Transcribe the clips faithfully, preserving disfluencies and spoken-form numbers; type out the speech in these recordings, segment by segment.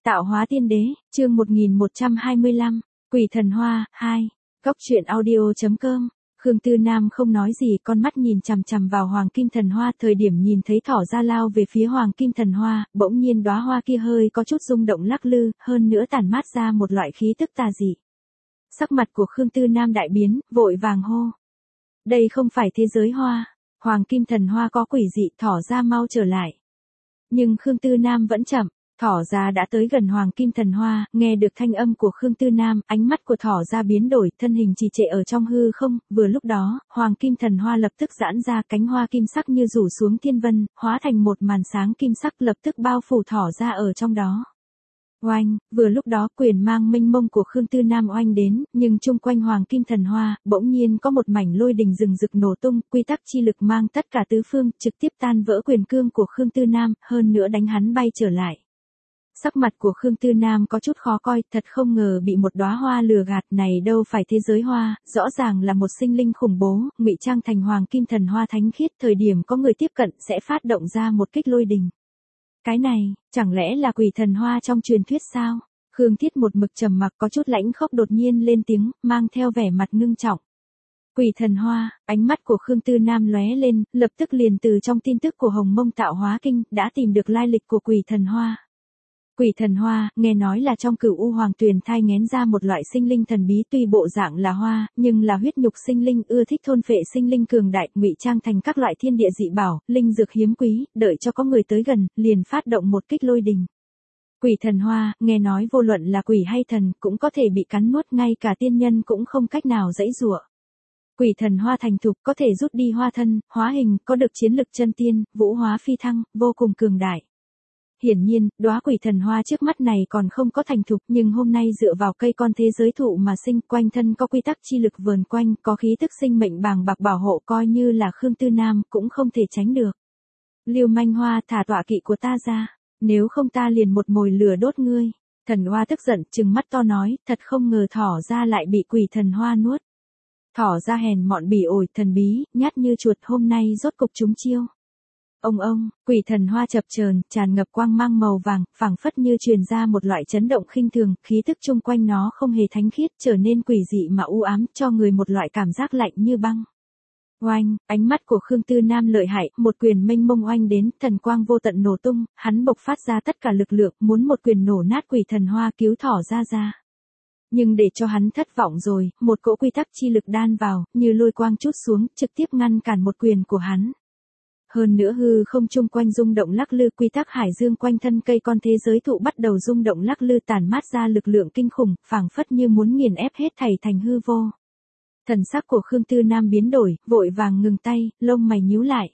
Tạo hóa tiên đế, chương một nghìn một trăm hai mươi lăm, Quỷ thần hoa, hai. Góc truyện audio.com. Khương Tư Nam không nói gì, con mắt nhìn chằm chằm vào Hoàng Kim Thần Hoa, thời điểm nhìn thấy thỏ ra lao về phía Hoàng Kim Thần Hoa, bỗng nhiên đóa hoa kia hơi có chút rung động lắc lư, hơn nữa tản mát ra một loại khí tức tà dị. Sắc mặt của Khương Tư Nam đại biến, vội vàng hô. Đây không phải thế giới hoa, Hoàng Kim Thần Hoa có quỷ dị, thỏ ra mau trở lại. Nhưng Khương Tư Nam vẫn chậm. Thỏ ra đã tới gần Hoàng Kim Thần Hoa, nghe được thanh âm của Khương Tư Nam, ánh mắt của thỏ ra biến đổi, thân hình trì trệ ở trong hư không, vừa lúc đó, Hoàng Kim Thần Hoa lập tức giãn ra, cánh hoa kim sắc như rủ xuống thiên vân, hóa thành một màn sáng kim sắc lập tức bao phủ thỏ ra ở trong đó. Oanh, vừa lúc đó quyền mang mênh mông của Khương Tư Nam oanh đến, nhưng chung quanh Hoàng Kim Thần Hoa, bỗng nhiên có một mảnh lôi đình rừng rực nổ tung, quy tắc chi lực mang tất cả tứ phương, trực tiếp tan vỡ quyền cương của Khương Tư Nam, hơn nữa đánh hắn bay trở lại. Sắc mặt của Khương Tư Nam có chút khó coi, thật không ngờ bị một đóa hoa lừa gạt, này đâu phải thế giới hoa, rõ ràng là một sinh linh khủng bố, ngụy trang thành Hoàng Kim Thần Hoa thánh khiết, thời điểm có người tiếp cận sẽ phát động ra một kích lôi đình. Cái này, chẳng lẽ là quỷ thần hoa trong truyền thuyết sao? Khương Thiết một mực trầm mặc có chút lãnh khốc đột nhiên lên tiếng, mang theo vẻ mặt ngưng trọng. Quỷ thần hoa, ánh mắt của Khương Tư Nam lóe lên, lập tức liền từ trong tin tức của Hồng Mông Tạo Hóa Kinh, đã tìm được lai lịch của quỷ thần hoa. Quỷ thần hoa, nghe nói là trong Cửu U Hoàng Tuyền thai nghén ra một loại sinh linh thần bí, tuy bộ dạng là hoa, nhưng là huyết nhục sinh linh, ưa thích thôn phệ sinh linh cường đại, ngụy trang thành các loại thiên địa dị bảo, linh dược hiếm quý, đợi cho có người tới gần, liền phát động một kích lôi đình. Quỷ thần hoa, nghe nói vô luận là quỷ hay thần, cũng có thể bị cắn nuốt, ngay cả tiên nhân cũng không cách nào giãy giụa. Quỷ thần hoa thành thục, có thể rút đi hoa thân, hóa hình, có được chiến lực chân tiên, vũ hóa phi thăng, vô cùng cường đại. Hiển nhiên, đóa quỷ thần hoa trước mắt này còn không có thành thục, nhưng hôm nay dựa vào cây con thế giới thụ mà sinh, quanh thân có quy tắc chi lực vờn quanh, có khí tức sinh mệnh bàng bạc bảo hộ, coi như là Khương Tư Nam cũng không thể tránh được. Liêu manh hoa, thả tọa kỵ của ta ra, nếu không ta liền một mồi lửa đốt ngươi. Thần hoa tức giận, trừng mắt to nói, thật không ngờ thỏ ra lại bị quỷ thần hoa nuốt. Thỏ ra hèn mọn bỉ ổi, thần bí, nhát như chuột, hôm nay rốt cục trúng chiêu. Ông ông, quỷ thần hoa chập chờn, tràn ngập quang mang màu vàng, phảng phất như truyền ra một loại chấn động khinh thường, khí tức chung quanh nó không hề thánh khiết, trở nên quỷ dị mà u ám, cho người một loại cảm giác lạnh như băng. Oanh, ánh mắt của Khương Tư Nam lợi hại, một quyền mênh mông oanh đến, thần quang vô tận nổ tung, hắn bộc phát ra tất cả lực lượng, muốn một quyền nổ nát quỷ thần hoa cứu thỏ ra ra. Nhưng để cho hắn thất vọng rồi, một cỗ quy tắc chi lực đan vào, như lôi quang trút xuống, trực tiếp ngăn cản một quyền của hắn. Hơn nữa hư không chung quanh rung động lắc lư, quy tắc hải dương quanh thân cây con thế giới thụ bắt đầu rung động lắc lư, tản mát ra lực lượng kinh khủng, phảng phất như muốn nghiền ép hết thảy thành hư vô. Thần sắc của Khương Tư Nam biến đổi, vội vàng ngừng tay, lông mày nhíu lại.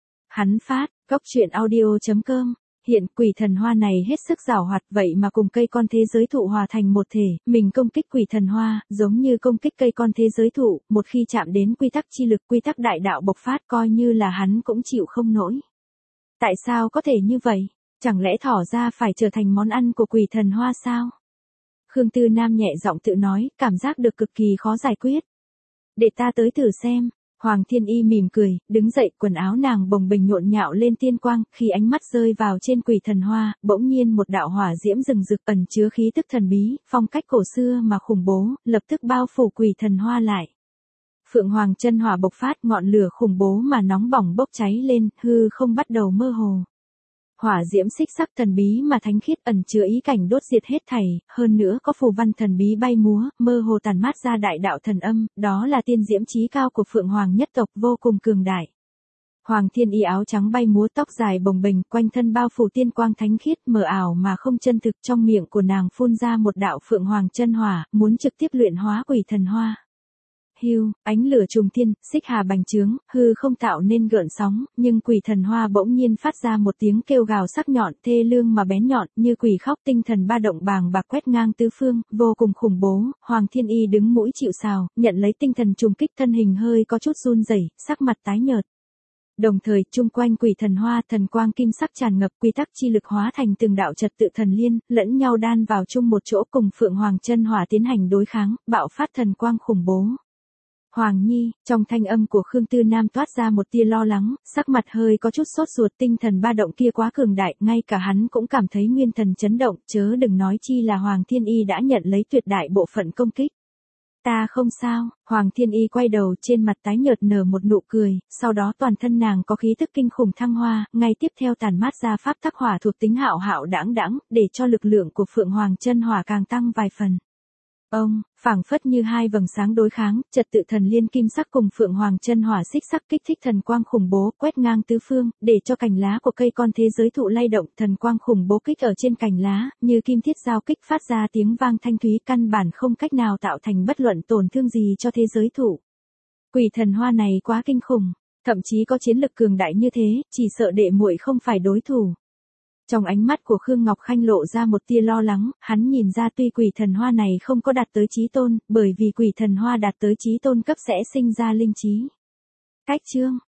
Hắn phát, góc truyện audio.com. Hiện quỷ thần hoa này hết sức giảo hoạt, vậy mà cùng cây con thế giới thụ hòa thành một thể, mình công kích quỷ thần hoa, giống như công kích cây con thế giới thụ, một khi chạm đến quy tắc chi lực, quy tắc đại đạo bộc phát, coi như là hắn cũng chịu không nổi. Tại sao có thể như vậy? Chẳng lẽ thỏ ra phải trở thành món ăn của quỷ thần hoa sao? Khương Tư Nam nhẹ giọng tự nói, cảm giác được cực kỳ khó giải quyết. Để ta tới thử xem. Hoàng Thiên Y mỉm cười, đứng dậy, quần áo nàng bồng bềnh nhộn nhạo lên tiên quang, khi ánh mắt rơi vào trên quỷ thần hoa, bỗng nhiên một đạo hỏa diễm rừng rực ẩn chứa khí tức thần bí, phong cách cổ xưa mà khủng bố, lập tức bao phủ quỷ thần hoa lại. Phượng Hoàng chân hỏa bộc phát, ngọn lửa khủng bố mà nóng bỏng bốc cháy lên, hư không bắt đầu mơ hồ. Hỏa diễm xích sắc thần bí mà thánh khiết, ẩn chứa ý cảnh đốt diệt hết thảy, hơn nữa có phù văn thần bí bay múa, mơ hồ tản mát ra đại đạo thần âm, đó là tiên diễm chí cao của Phượng Hoàng nhất tộc, vô cùng cường đại. Hoàng Thiên Y áo trắng bay múa, tóc dài bồng bềnh, quanh thân bao phủ tiên quang thánh khiết, mờ ảo mà không chân thực, trong miệng của nàng phun ra một đạo Phượng Hoàng chân hỏa, muốn trực tiếp luyện hóa quỷ thần hoa. Hưu, ánh lửa trùng thiên, xích hà bành trướng, hư không tạo nên gợn sóng, nhưng quỷ thần hoa bỗng nhiên phát ra một tiếng kêu gào sắc nhọn, thê lương mà bén nhọn, như quỷ khóc, tinh thần ba động bàng bạc quét ngang tứ phương, vô cùng khủng bố. Hoàng Thiên Y đứng mũi chịu sào, nhận lấy tinh thần trùng kích, thân hình hơi có chút run rẩy, sắc mặt tái nhợt. Đồng thời, chung quanh quỷ thần hoa, thần quang kim sắc tràn ngập, quy tắc chi lực hóa thành từng đạo trật tự thần liên, lẫn nhau đan vào chung một chỗ, cùng Phượng Hoàng chân hỏa tiến hành đối kháng, bạo phát thần quang khủng bố. Hoàng Nhi, trong thanh âm của Khương Tư Nam toát ra một tia lo lắng, sắc mặt hơi có chút sốt ruột, tinh thần ba động kia quá cường đại, ngay cả hắn cũng cảm thấy nguyên thần chấn động, chớ đừng nói chi là Hoàng Thiên Y đã nhận lấy tuyệt đại bộ phận công kích. Ta không sao, Hoàng Thiên Y quay đầu, trên mặt tái nhợt nở một nụ cười, sau đó toàn thân nàng có khí tức kinh khủng thăng hoa, ngay tiếp theo tản mát ra pháp tắc hỏa thuộc tính hạo hạo đãng đãng, để cho lực lượng của Phượng Hoàng chân hỏa càng tăng vài phần. Ông, phảng phất như hai vầng sáng đối kháng, trật tự thần liên kim sắc cùng Phượng Hoàng chân hỏa xích sắc kích thích thần quang khủng bố, quét ngang tứ phương, để cho cành lá của cây con thế giới thụ lay động, thần quang khủng bố kích ở trên cành lá, như kim thiết giao kích phát ra tiếng vang thanh thúy, căn bản không cách nào tạo thành bất luận tổn thương gì cho thế giới thụ. Quỷ thần hoa này quá kinh khủng, thậm chí có chiến lực cường đại như thế, chỉ sợ đệ muội không phải đối thủ. Trong ánh mắt của Khương Ngọc Khanh lộ ra một tia lo lắng, hắn nhìn ra tuy quỷ thần hoa này không có đạt tới chí tôn, bởi vì quỷ thần hoa đạt tới chí tôn cấp sẽ sinh ra linh trí. Cách chương